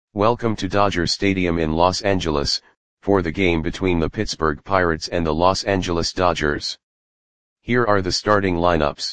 Welcome to Dodger Stadium in Los Angeles, for the game between the Pittsburgh Pirates and the Los Angeles Dodgers. Here are the starting lineups.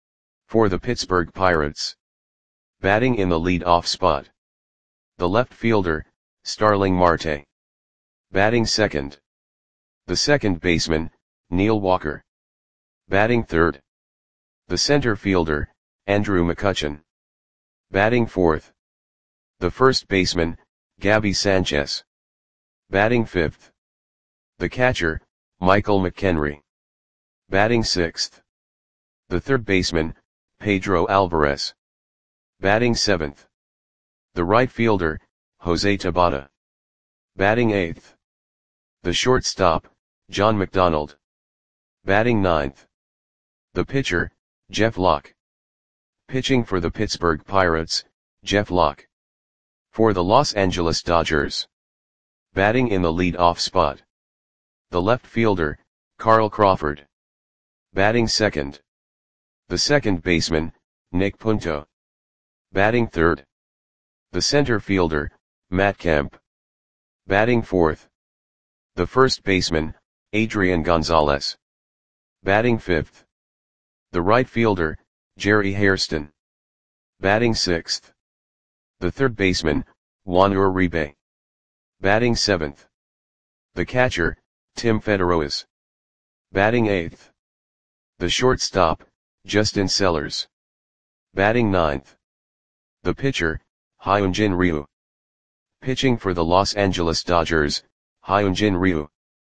For the Pittsburgh Pirates. Batting in the lead-off spot. The left fielder, Starling Marte. Batting second. The second baseman, Neil Walker. Batting third. The center fielder, Andrew McCutchen. Batting fourth. The first baseman, Gabby Sanchez. Batting fifth. The catcher, Michael McKenry. Batting sixth. The third baseman, Pedro Alvarez. Batting seventh. The right fielder, Jose Tabata. Batting eighth. The shortstop, John McDonald. Batting ninth. The pitcher, Jeff Locke. Pitching for the Pittsburgh Pirates, Jeff Locke. For the Los Angeles Dodgers. Batting in the lead-off spot. The left fielder, Carl Crawford. Batting second. The second baseman, Nick Punto. Batting third. The center fielder, Matt Kemp. Batting fourth. The first baseman, Adrian Gonzalez. Batting fifth. The right fielder, Jerry Hairston. Batting sixth. The third baseman, Juan Uribe. Batting seventh. The catcher, Tim Federoas. Batting eighth. The shortstop, Justin Sellers. Batting ninth. The pitcher, Hyunjin Ryu. Pitching for the Los Angeles Dodgers, Hyunjin Ryu.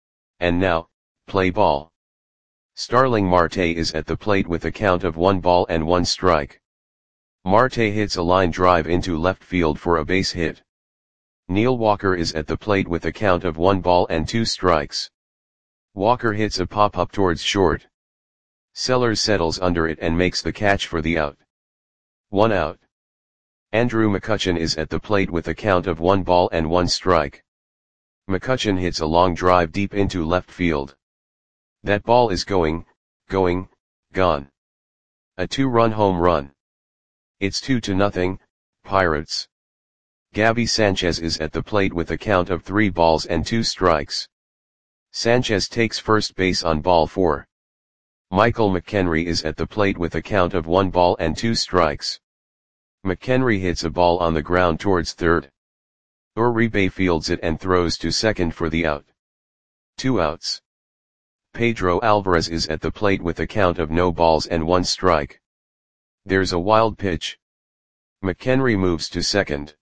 And now, play ball. Starling Marte is at the plate with a count of 1-1 strike. Marte hits a line drive into left field for a base hit. Neil Walker is at the plate with a count of 1-2 strikes. Walker hits a pop-up towards short. Sellers settles under it and makes the catch for the out. 1 out. Andrew McCutchen is at the plate with a count of 1-1 strike. McCutchen hits a long drive deep into left field. That ball is gone. A 2-run home run. It's 2-0, Pirates. Gabby Sanchez is at the plate with a count of 3-2 strikes. Sanchez takes first base on ball 4. Michael McKenry is at the plate with a count of 1-2 strikes. McKenry hits a ball on the ground towards third. Uribe fields it and throws to second for the out. 2 outs. Pedro Alvarez is at the plate with a count of 0-1 strike. There's a wild pitch. McKenry moves to second.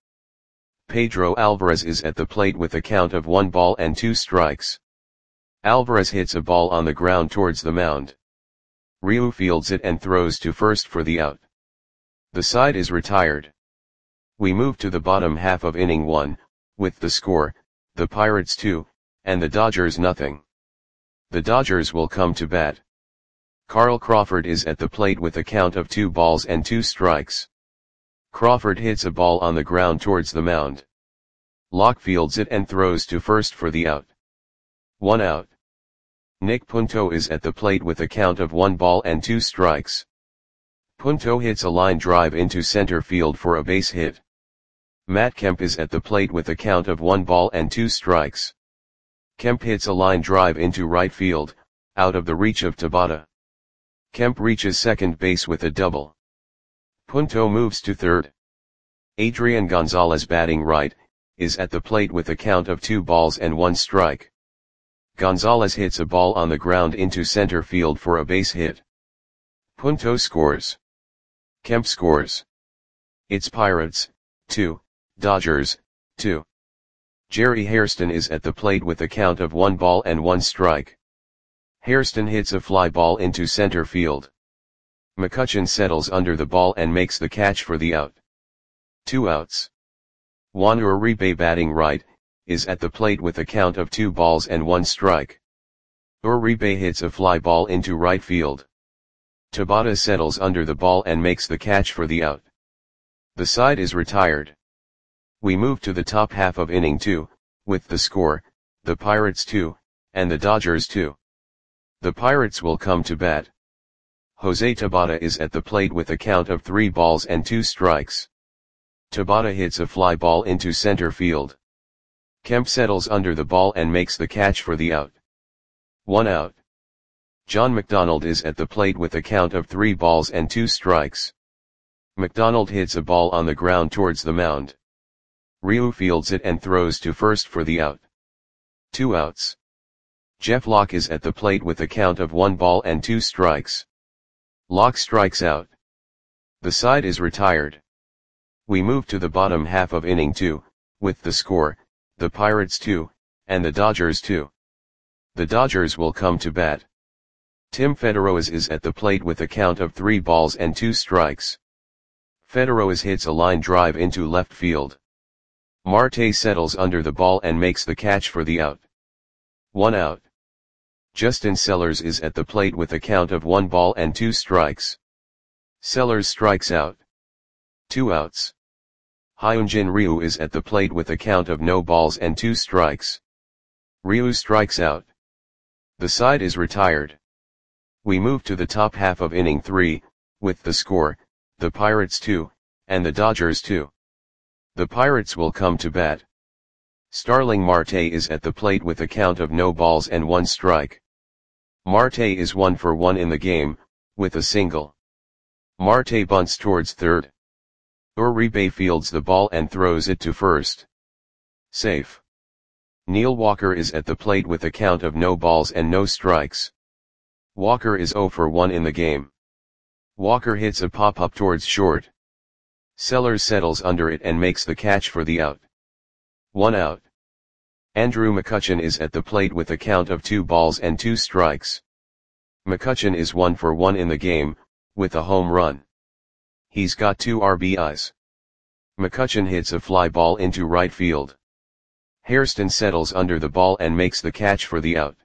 Pedro Alvarez is at the plate with a count of 1-2 strikes. Alvarez hits a ball on the ground towards the mound. Ryu fields it and throws to first for the out. The side is retired. We move to the bottom half of inning 1, with the score, the Pirates 2, and the Dodgers 0. The Dodgers will come to bat. Carl Crawford is at the plate with a count of 2-2 strikes. Crawford hits a ball on the ground towards the mound. Locke fields it and throws to first for the out. 1 out. Nick Punto is at the plate with a count of 1-2 strikes. Punto hits a line drive into center field for a base hit. Matt Kemp is at the plate with a count of 1-2 strikes. Kemp hits a line drive into right field, out of the reach of Tabata. Kemp reaches second base with a double. Punto moves to third. Adrian Gonzalez, batting right, is at the plate with a count of 2-1 strike. Gonzalez hits a ball on the ground into center field for a base hit. Punto scores. Kemp scores. It's Pirates, 2, Dodgers, 2. Jerry Hairston is at the plate with a count of 1-1 strike. Hairston hits a fly ball into center field. McCutchen settles under the ball and makes the catch for the out. 2 outs. Juan Uribe, batting right, is at the plate with a count of 2-1 strike. Uribe hits a fly ball into right field. Tabata settles under the ball and makes the catch for the out. The side is retired. We move to the top half of inning 2, with the score, the Pirates 2, and the Dodgers 2. The Pirates will come to bat. Jose Tabata is at the plate with a count of 3-2 strikes. Tabata hits a fly ball into center field. Kemp settles under the ball and makes the catch for the out. 1 out. John McDonald is at the plate with a count of 3 balls and 2 strikes. McDonald hits a ball on the ground towards the mound. Ryu fields it and throws to first for the out. 2 outs. Jeff Locke is at the plate with a count of 1 ball and 2 strikes. Locke strikes out. The side is retired. We move to the bottom half of inning 2, with the score, the Pirates 2, and the Dodgers 2. The Dodgers will come to bat. Tim Federoas is at the plate with a count of 3 balls and 2 strikes. Federoas hits a line drive into left field. Marte settles under the ball and makes the catch for the out. 1 out. Justin Sellers is at the plate with a count of 1 ball and 2 strikes. Sellers strikes out. 2 outs. Hyunjin Ryu is at the plate with a count of no balls and 2 strikes. Ryu strikes out. The side is retired. We move to the top half of inning 3, with the score, the Pirates 2, and the Dodgers 2. The Pirates will come to bat. Starling Marte is at the plate with a count of no balls and 1 strike. Marte is 1 for 1 in the game, with a single. Marte bunts towards third. Uribe fields the ball and throws it to first. Safe. Neil Walker is at the plate with a count of no balls and no strikes. Walker is 0 for 1 in the game. Walker hits a pop-up towards short. Sellers settles under it and makes the catch for the out. 1 out. Andrew McCutchen is at the plate with a count of 2 balls and 2 strikes. McCutchen is 1 for 1 in the game, with a home run. He's got 2 RBIs. McCutchen hits a fly ball into right field. Hairston settles under the ball and makes the catch for the out.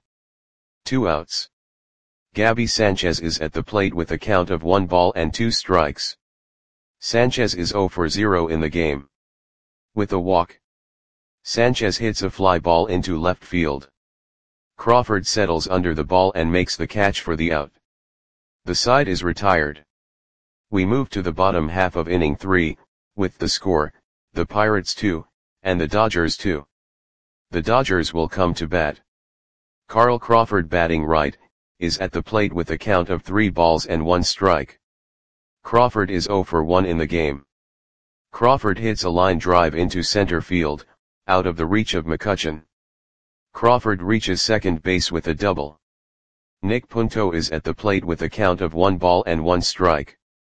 2 outs. Gabby Sanchez is at the plate with a count of 1 ball and 2 strikes. Sanchez is 0 for 0 in the game. With a walk. Sanchez hits a fly ball into left field. Crawford settles under the ball and makes the catch for the out. The side is retired. We move to the bottom half of inning 3, with the score, the Pirates 2, and the Dodgers 2. The Dodgers will come to bat. Carl Crawford, batting right, is at the plate with a count of 3 balls and 1 strike. Crawford is 0 for 1 in the game. Crawford hits a line drive into center field, out of the reach of McCutchen. Crawford reaches second base with a double. Nick Punto is at the plate with a count of 1 ball and 1 strike.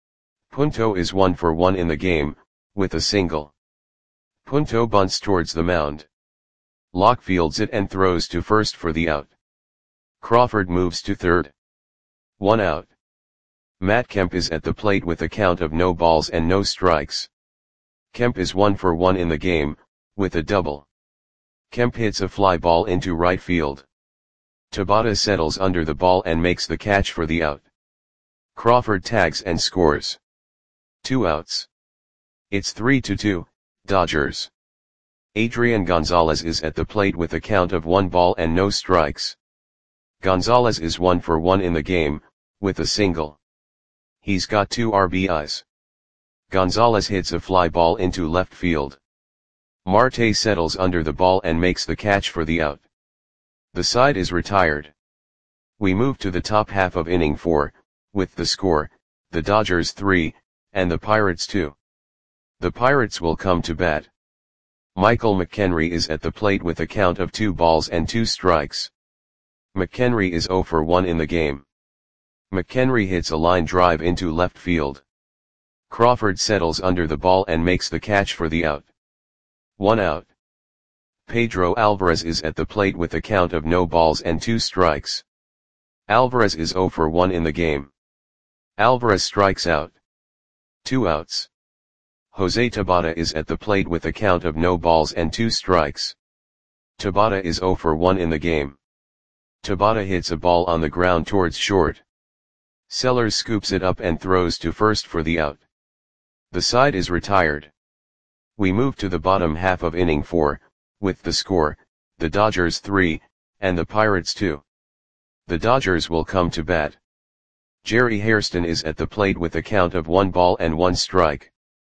Punto is 1 for 1 in the game, with a single. Punto bunts towards the mound. Locke fields it and throws to first for the out. Crawford moves to third. 1 out. Matt Kemp is at the plate with a count of no balls and no strikes. Kemp is 1 for 1 in the game, with a double. Kemp hits a fly ball into right field. Tabata settles under the ball and makes the catch for the out. Crawford tags and scores. 2 outs. It's 3-2, Dodgers. Adrian Gonzalez is at the plate with a count of 1 ball and no strikes. Gonzalez is 1 for 1 in the game, with a single. He's got 2 RBIs. Gonzalez hits a fly ball into left field. Marte settles under the ball and makes the catch for the out. The side is retired. We move to the top half of inning 4, with the score, the Dodgers 3, and the Pirates 2. The Pirates will come to bat. Michael McHenry is at the plate with a count of 2 balls and 2 strikes. McHenry is 0 for 1 in the game. McHenry hits a line drive into left field. Crawford settles under the ball and makes the catch for the out. 1 out. Pedro Alvarez is at the plate with a count of no balls and 2 strikes. Alvarez is 0 for 1 in the game. Alvarez strikes out. 2 outs. Jose Tabata is at the plate with a count of no balls and 2 strikes. Tabata is 0 for 1 in the game. Tabata hits a ball on the ground towards short. Sellers scoops it up and throws to first for the out. The side is retired. We move to the bottom half of inning 4, with the score, the Dodgers 3, and the Pirates 2. The Dodgers will come to bat. Jerry Hairston is at the plate with a count of 1 ball and 1 strike.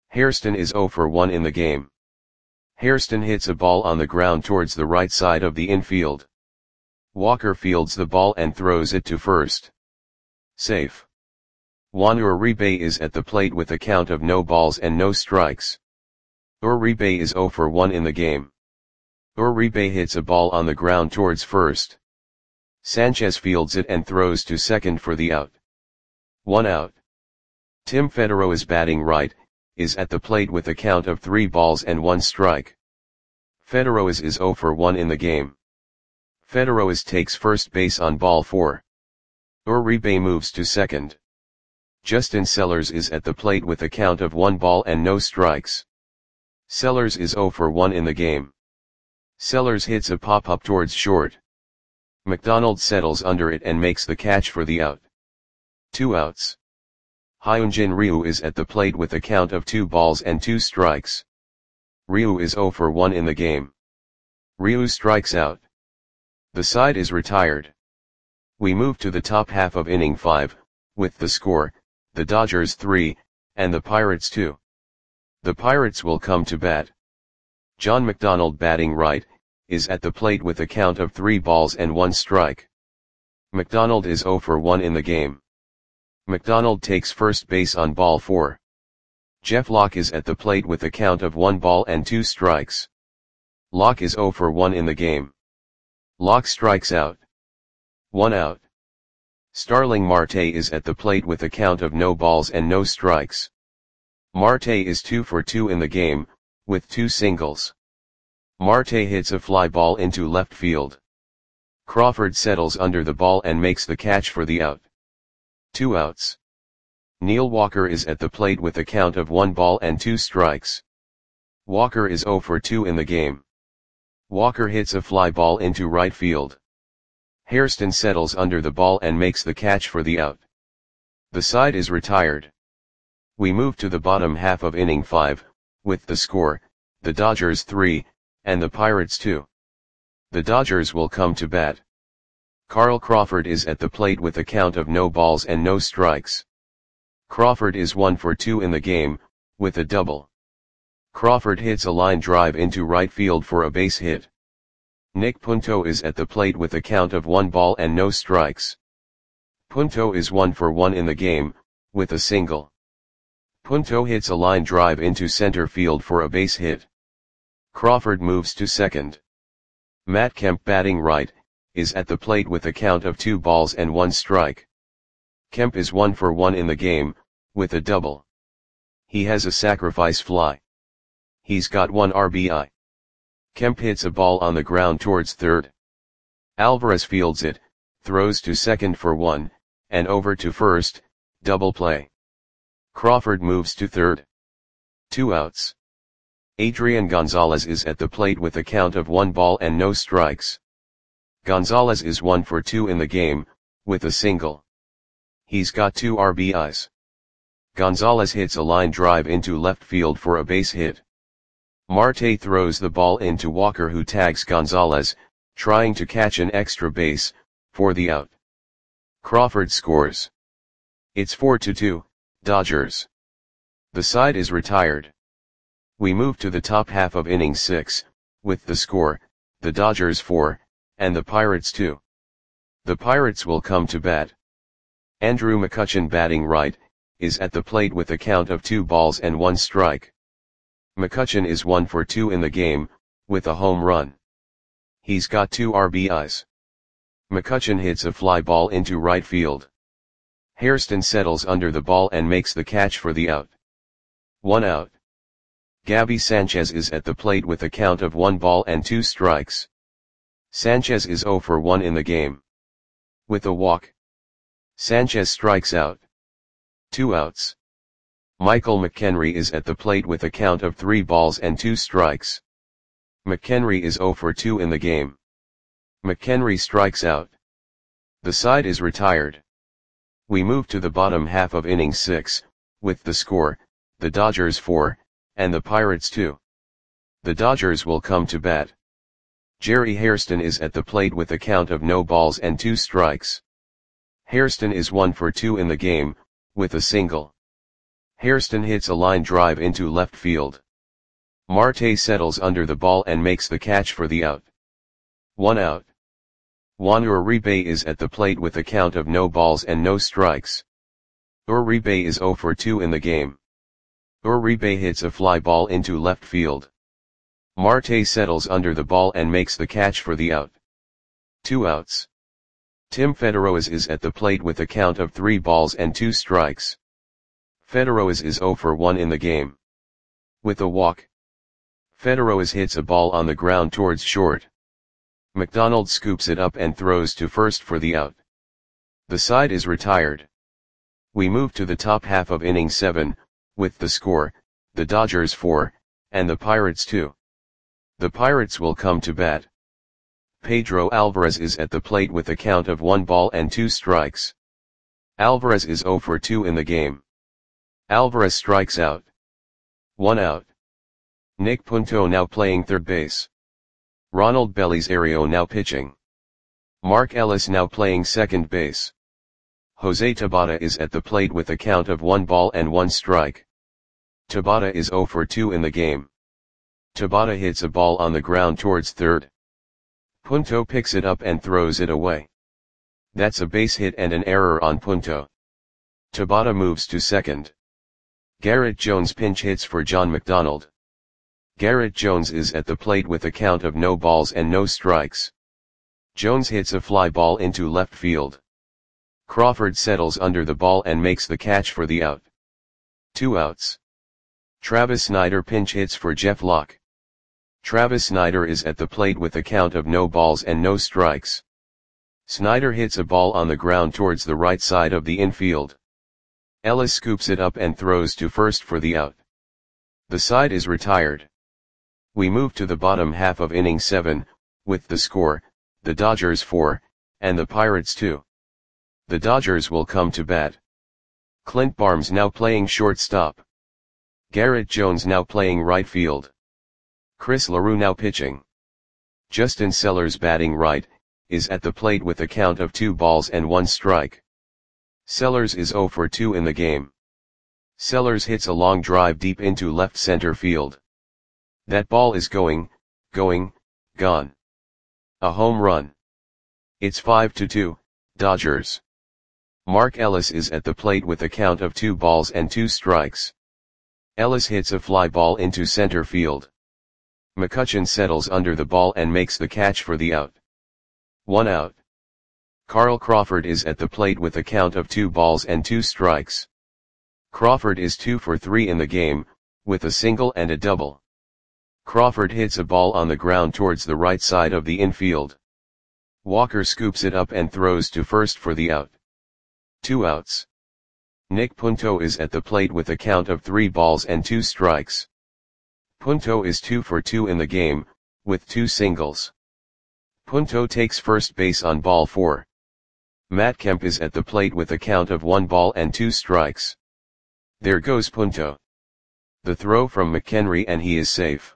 Hairston is 0 for 1 in the game. Hairston hits a ball on the ground towards the right side of the infield. Walker fields the ball and throws it to first. Safe. Juan Uribe is at the plate with a count of no balls and no strikes. Uribe is 0 for 1 in the game. Uribe hits a ball on the ground towards first. Sanchez fields it and throws to second for the out. 1 out. Tim Federer is batting right, is at the plate with a count of 3 balls and 1 strike. Federer is 0 for 1 in the game. Federer takes first base on ball 4. Uribe moves to second. Justin Sellers is at the plate with a count of 1 ball and no strikes. Sellers is 0 for 1 in the game. Sellers hits a pop-up towards short. McDonald settles under it and makes the catch for the out. 2 outs. Hyunjin Ryu is at the plate with a count of 2 balls and 2 strikes. Ryu is 0 for 1 in the game. Ryu strikes out. The side is retired. We move to the top half of inning 5, with the score, the Dodgers 3, and the Pirates 2. The Pirates will come to bat. John McDonald batting right, is at the plate with a count of 3 balls and 1 strike. McDonald is 0 for 1 in the game. McDonald takes first base on ball 4. Jeff Locke is at the plate with a count of 1 ball and 2 strikes. Locke is 0 for 1 in the game. Locke strikes out. 1 out. Starling Marte is at the plate with a count of no balls and no strikes. Marte is 2 for 2 in the game, with 2 singles. Marte hits a fly ball into left field. Crawford settles under the ball and makes the catch for the out. 2 outs. Neil Walker is at the plate with a count of 1 ball and 2 strikes. Walker is 0 for 2 in the game. Walker hits a fly ball into right field. Hairston settles under the ball and makes the catch for the out. The side is retired. We move to the bottom half of inning 5, with the score, the Dodgers 3, and the Pirates 2. The Dodgers will come to bat. Carl Crawford is at the plate with a count of no balls and no strikes. Crawford is 1 for 2 in the game, with a double. Crawford hits a line drive into right field for a base hit. Nick Punto is at the plate with a count of 1 ball and no strikes. Punto is 1 for 1 in the game, with a single. Punto hits a line drive into center field for a base hit. Crawford moves to second. Matt Kemp batting right, is at the plate with a count of 2 balls and 1 strike. Kemp is 1 for 1 in the game, with a double. He has a sacrifice fly. He's got 1 RBI. Kemp hits a ball on the ground towards third. Alvarez fields it, throws to second for 1, and over to first, double play. Crawford moves to third. 2 outs. Adrian Gonzalez is at the plate with a count of 1 ball and no strikes. Gonzalez is 1 for 2 in the game, with a single. He's got 2 RBIs. Gonzalez hits a line drive into left field for a base hit. Marte throws the ball into Walker, who tags Gonzalez, trying to catch an extra base, for the out. Crawford scores. It's 4-2, Dodgers. The side is retired. We move to the top half of inning 6, with the score, the Dodgers 4, and the Pirates 2. The Pirates will come to bat. Andrew McCutchen batting right, is at the plate with a count of 2 balls and 1 strike. McCutchen is 1 for 2 in the game, with a home run. He's got 2 RBIs. McCutchen hits a fly ball into right field. Hairston settles under the ball and makes the catch for the out. 1 out. Gabby Sanchez is at the plate with a count of 1 ball and 2 strikes. Sanchez is 0 for 1 in the game. With a walk. Sanchez strikes out. 2 outs. Michael McHenry is at the plate with a count of 3 balls and 2 strikes. McHenry is 0 for 2 in the game. McHenry strikes out. The side is retired. We move to the bottom half of inning 6, with the score, the Dodgers 4, and the Pirates 2. The Dodgers will come to bat. Jerry Hairston is at the plate with a count of no balls and 2 strikes. Hairston is 1 for 2 in the game, with a single. Hairston hits a line drive into left field. Marte settles under the ball and makes the catch for the out. 1 out. Juan Uribe is at the plate with a count of no balls and no strikes. Uribe is 0 for 2 in the game. Uribe hits a fly ball into left field. Marte settles under the ball and makes the catch for the out. 2 outs. Tim Federoas is at the plate with a count of 3 balls and 2 strikes. Federoas is 0 for 1 in the game. With a walk, Federoas hits a ball on the ground towards short. McDonald scoops it up and throws to first for the out. The side is retired. We move to the top half of inning 7, with the score, the Dodgers 4, and the Pirates 2. The Pirates will come to bat. Pedro Alvarez is at the plate with a count of 1 ball and 2 strikes. Alvarez is 0 for 2 in the game. Alvarez strikes out. 1 out. Nick Punto now playing third base. Ronald Belisario now pitching. Mark Ellis now playing second base. Jose Tabata is at the plate with a count of 1 ball and 1 strike. Tabata is 0 for 2 in the game. Tabata hits a ball on the ground towards third. Punto picks it up and throws it away. That's a base hit and an error on Punto. Tabata moves to second. Garrett Jones pinch hits for John McDonald. Garrett Jones is at the plate with a count of no balls and no strikes. Jones hits a fly ball into left field. Crawford settles under the ball and makes the catch for the out. 2 outs. Travis Snider pinch hits for Jeff Locke. Travis Snider is at the plate with a count of no balls and no strikes. Snider hits a ball on the ground towards the right side of the infield. Ellis scoops it up and throws to first for the out. The side is retired. We move to the bottom half of inning 7, with the score, the Dodgers 4, and the Pirates 2. The Dodgers will come to bat. Clint Barnes now playing shortstop. Garrett Jones now playing right field. Chris LaRue now pitching. Justin Sellers batting right, is at the plate with a count of 2 balls and 1 strike. Sellers is 0 for 2 in the game. Sellers hits a long drive deep into left center field. That ball is gone. A home run. It's 5-2, Dodgers. Mark Ellis is at the plate with a count of 2 balls and 2 strikes. Ellis hits a fly ball into center field. McCutchen settles under the ball and makes the catch for the out. 1 out. Carl Crawford is at the plate with a count of 2 balls and 2 strikes. Crawford is 2 for 3 in the game, with a single and a double. Crawford hits a ball on the ground towards the right side of the infield. Walker scoops it up and throws to first for the out. 2 outs. Nick Punto is at the plate with a count of 3 balls and 2 strikes. Punto is 2 for 2 in the game, with 2 singles. Punto takes first base on ball 4. Matt Kemp is at the plate with a count of 1 ball and 2 strikes. There goes Punto. The throw from McHenry and he is safe.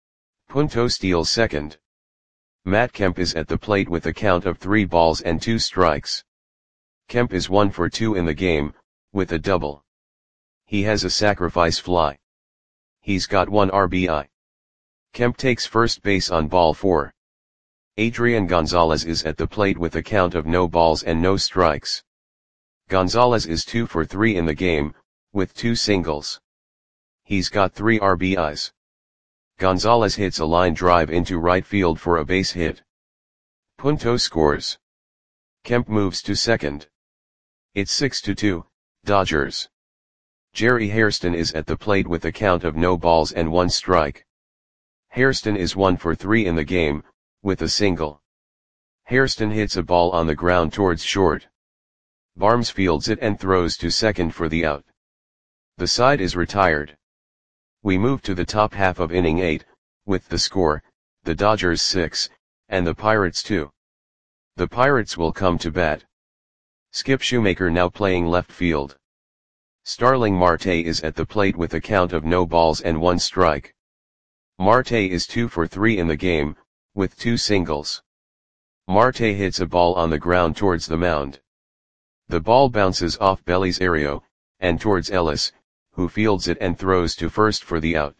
Punto steals second. Matt Kemp is at the plate with a count of 3 balls and 2 strikes. Kemp is 1 for 2 in the game, with a double. He has a sacrifice fly. He's got 1 RBI. Kemp takes first base on ball 4. Adrian Gonzalez is at the plate with a count of no balls and no strikes. Gonzalez is 2 for 3 in the game, with 2 singles. He's got 3 RBIs. Gonzalez hits a line drive into right field for a base hit. Punto scores. Kemp moves to second. It's 6-2, Dodgers. Jerry Hairston is at the plate with a count of no balls and 1 strike. Hairston is 1 for 3 in the game, with a single. Hairston hits a ball on the ground towards short. Barnes fields it and throws to second for the out. The side is retired. We move to the top half of inning 8, with the score, the Dodgers 6, and the Pirates 2. The Pirates will come to bat. Skip Shoemaker now playing left field. Starling Marte is at the plate with a count of no balls and 1 strike. Marte is 2 for 3 in the game, with 2 singles. Marte hits a ball on the ground towards the mound. The ball bounces off Belisario, and towards Ellis, who fields it and throws to first for the out.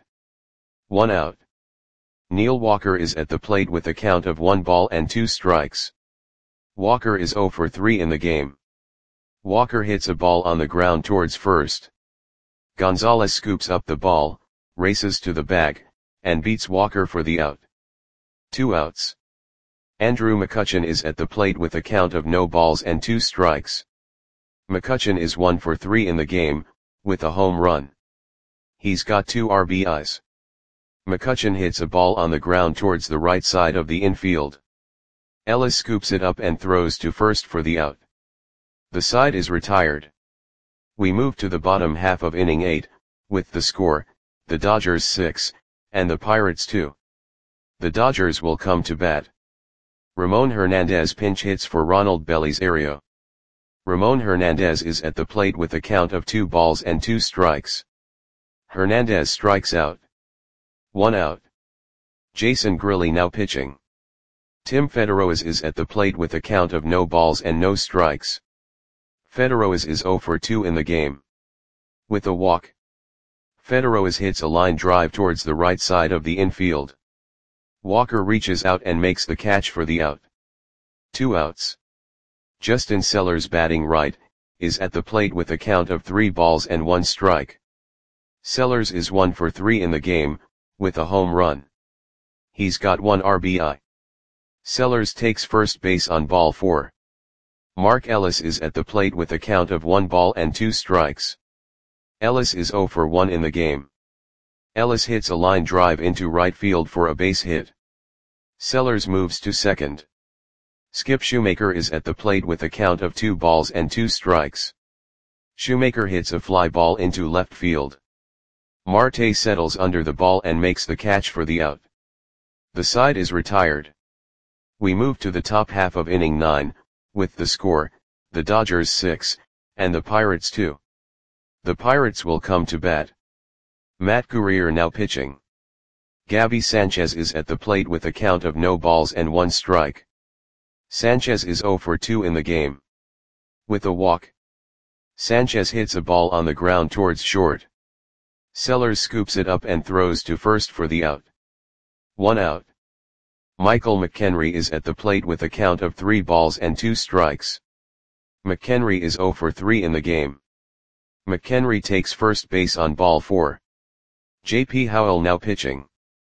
1 out. Neil Walker is at the plate with a count of 1 ball and 2 strikes. Walker is 0 for 3 in the game. Walker hits a ball on the ground towards first. Gonzalez scoops up the ball, races to the bag, and beats Walker for the out. 2 outs. Andrew McCutchen is at the plate with a count of no balls and 2 strikes. McCutchen is 1 for 3 in the game, with a home run. He's got 2 RBIs. McCutchen hits a ball on the ground towards the right side of the infield. Ellis scoops it up and throws to first for the out. The side is retired. We move to the bottom half of inning 8, with the score, the Dodgers 6, and the Pirates 2. The Dodgers will come to bat. Ramon Hernandez pinch hits for Ronald Belisario. Ramon Hernandez is at the plate with a count of 2 balls and 2 strikes. Hernandez strikes out. 1 out. Jason Grilli now pitching. Tim Federoez is at the plate with a count of no balls and no strikes. Federoez is 0 for 2 in the game. With a walk. Federoez hits a line drive towards the right side of the infield. Walker reaches out and makes the catch for the out. 2 outs. Justin Sellers batting right, is at the plate with a count of 3 balls and 1 strike. Sellers is 1 for 3 in the game, with a home run. He's got 1 RBI. Sellers takes first base on ball 4. Mark Ellis is at the plate with a count of 1 ball and 2 strikes. Ellis is 0 for 1 in the game. Ellis hits a line drive into right field for a base hit. Sellers moves to second. Skip Shoemaker is at the plate with a count of 2 balls and 2 strikes. Shoemaker hits a fly ball into left field. Marte settles under the ball and makes the catch for the out. The side is retired. We move to the top half of inning 9, with the score, the Dodgers 6, and the Pirates 2. The Pirates will come to bat. Matt Guerrier now pitching. Gabby Sanchez is at the plate with a count of no balls and 1 strike. Sanchez is 0 for 2 in the game. With a walk. Sanchez hits a ball on the ground towards short. Sellers scoops it up and throws to first for the out. 1 out. Michael McHenry is at the plate with a count of 3 balls and 2 strikes. McHenry is 0 for 3 in the game. McHenry takes first base on ball 4. J.P. Howell now pitching.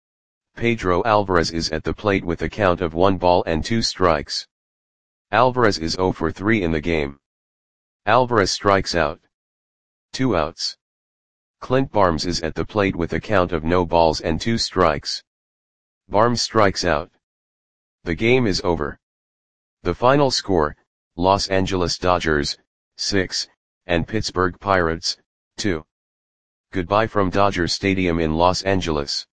Pedro Alvarez is at the plate with a count of 1 ball and 2 strikes. Alvarez is 0 for 3 in the game. Alvarez strikes out. 2 outs. Clint Barnes is at the plate with a count of no balls and 2 strikes. Barnes strikes out. The game is over. The final score, Los Angeles Dodgers, 6, and Pittsburgh Pirates, 2. Goodbye from Dodger Stadium in Los Angeles.